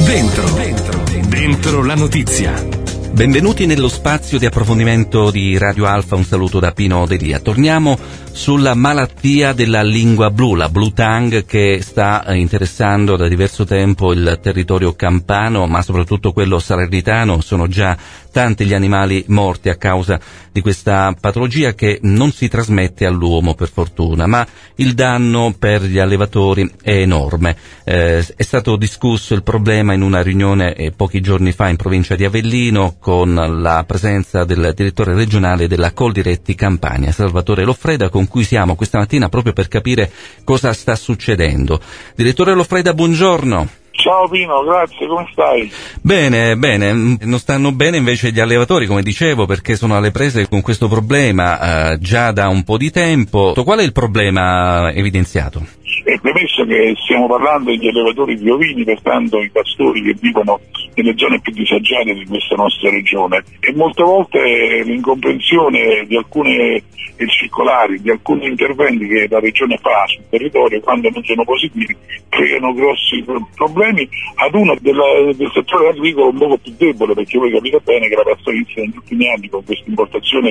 Dentro la notizia. Benvenuti nello spazio di approfondimento di Radio Alfa, un saluto da Pino Delia. Torniamo sulla malattia della lingua blu, la blue tongue, che sta interessando da diverso tempo il territorio campano, ma soprattutto quello salernitano. Sono già tanti gli animali morti a causa di questa patologia che non si trasmette all'uomo, per fortuna, ma il danno per gli allevatori è enorme. È stato discusso il problema in una riunione pochi giorni fa in provincia di Avellino, con la presenza del direttore regionale della Coldiretti Campania, Salvatore Loffreda, con cui siamo questa mattina proprio per capire cosa sta succedendo. Direttore Loffreda, buongiorno. Ciao Pino, grazie, come stai? Bene, non stanno bene invece gli allevatori, come dicevo, perché sono alle prese con questo problema già da un po' di tempo. Qual è il problema evidenziato? Premesso che stiamo parlando degli allevatori di ovini, pertanto i pastori che vivono nelle zone più disagiate di questa nostra regione, e molte volte l'incomprensione di alcune circolari, di alcuni interventi che la regione fa sul territorio, quando non sono positivi, creano grossi problemi ad uno del settore agricolo un poco più debole, perché voi capite bene che la pastorizia negli ultimi anni, con questa importazione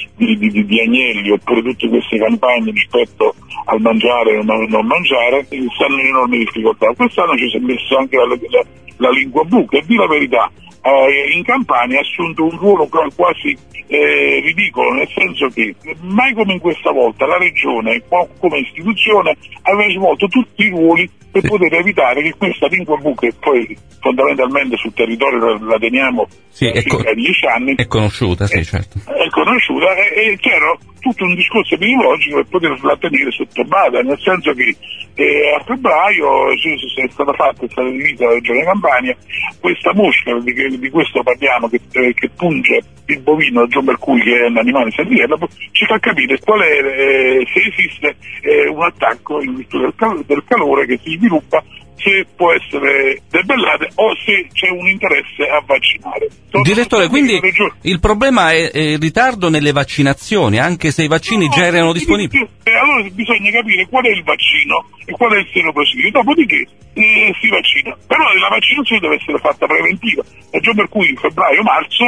di agnelli oppure tutte queste campagne rispetto al mangiare o non mangiare, stanno in enormi difficoltà. Quest'anno ci si è messo anche la lingua blu, che, a dire la verità, in Campania ha assunto un ruolo quasi ridicolo, nel senso che mai come in questa volta la regione come istituzione aveva svolto tutti i ruoli per poter evitare che questa lingua blu, che poi fondamentalmente sul territorio la teniamo circa 10 anni, è conosciuta, sì, certo. È conosciuta, e c'era tutto un discorso epidemiologico per poterla tenere sotto bada, nel senso che a febbraio è stata divisa la regione Campania, questa mosca di questo parliamo, che punge il bovino, il Giombercui, che è un animale sentiero, ci fa capire qual è, se esiste un attacco in virtù del calore che si sviluppa, se può essere debellate o se c'è un interesse a vaccinare. Direttore, quindi il problema è il ritardo nelle vaccinazioni, anche se i vaccini già erano disponibili. Allora bisogna capire qual è il vaccino e qual è il senoprosieguo, dopodiché si vaccina. Però la vaccinazione deve essere fatta preventiva, ragione per cui in febbraio-marzo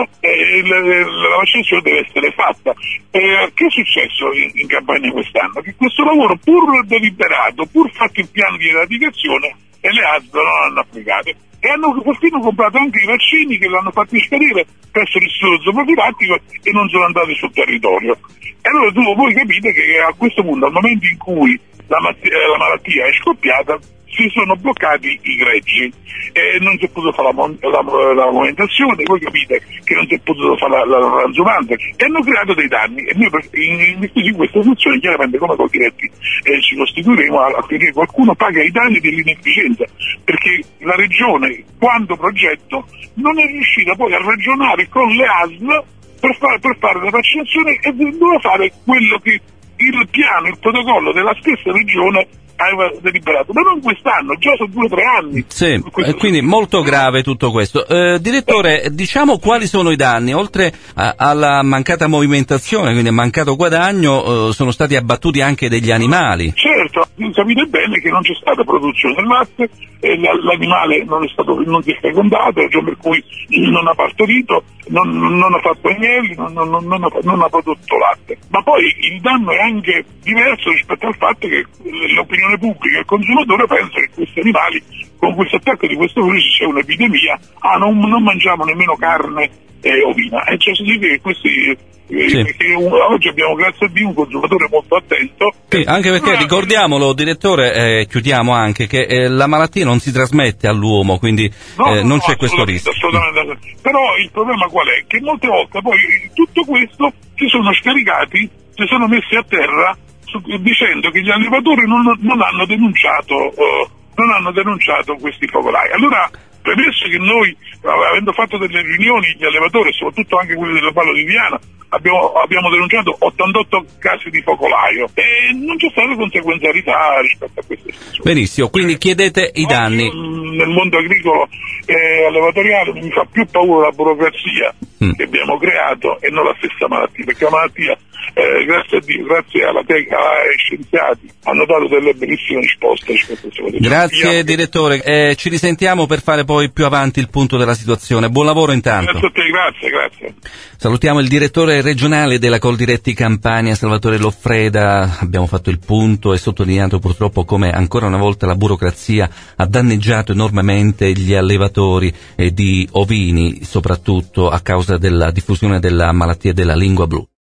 la vaccinazione deve essere fatta. Che è successo in Campania quest'anno? Che questo lavoro, pur deliberato, pur fatto il piano di eradicazione, e le ASL non hanno applicato, e hanno perfino comprato anche i vaccini che l'hanno fatti scadere presso l'istituto zooprofilattico e non sono andati sul territorio. E allora voi capite che a questo punto, al momento in cui la malattia è scoppiata, si sono bloccati i greggi e non si è potuto fare la movimentazione, voi capite che non si è potuto fare la ranzumanza, e hanno creato dei danni, e noi in questa funzione chiaramente come Coldiretti ci costituiremo affinché qualcuno paga i danni dell'inefficienza, perché la regione, quando progetto, non è riuscita poi a ragionare con le ASL per fare la vaccinazione, e doveva fare quello che il piano, il protocollo della stessa regione aveva deliberato, ma non quest'anno, già sono 2 o 3 anni. Sì, quindi molto grave tutto questo. Direttore, diciamo quali sono i danni? Oltre alla mancata movimentazione, quindi al mancato guadagno, sono stati abbattuti anche degli animali. Certo, capite bene che non c'è stata produzione del latte, l'animale non si è fecondato, cioè per cui non ha partorito, non ha fatto agnelli, non ha prodotto latte. Ma poi il danno è anche diverso rispetto al fatto che l'opinione pubblica e il consumatore pensa che questi animali, con questo attacco di questo virus, c'è un'epidemia, non mangiamo nemmeno carne ovina, e cioè significa che questi perché oggi abbiamo, grazie a Dio, un consumatore molto attento. Sì, anche perché ricordiamolo, direttore, chiudiamo anche che la malattia non si trasmette all'uomo, quindi non c'è questo rischio. Assolutamente. Però il problema qual è? Che molte volte poi tutto questo si sono scaricati, si sono messi a terra dicendo che gli allevatori non hanno denunciato questi focolai. Allora, premesso che noi, avendo fatto delle riunioni, gli allevatori, soprattutto anche quelli della Valle di Viana, abbiamo denunciato 88 casi di focolaio e non c'è stata conseguenzialità rispetto a queste situazioni. Benissimo, quindi chiedete i danni. nel mondo agricolo e allevatoriale mi fa più paura la burocrazia che abbiamo creato e non la stessa malattia, perché la malattia, grazie a Dio, grazie alla tecnica e ai scienziati, hanno dato delle bellissime risposte rispetto a questo. Grazie direttore, ci risentiamo per fare poi più avanti il punto della situazione. Buon lavoro intanto. Grazie a te, grazie. Salutiamo il direttore regionale della Coldiretti Campania, Salvatore Loffreda. Abbiamo fatto il punto e sottolineato purtroppo come ancora una volta la burocrazia ha danneggiato enormemente gli allevatori di ovini, soprattutto a causa della diffusione della malattia della lingua blu.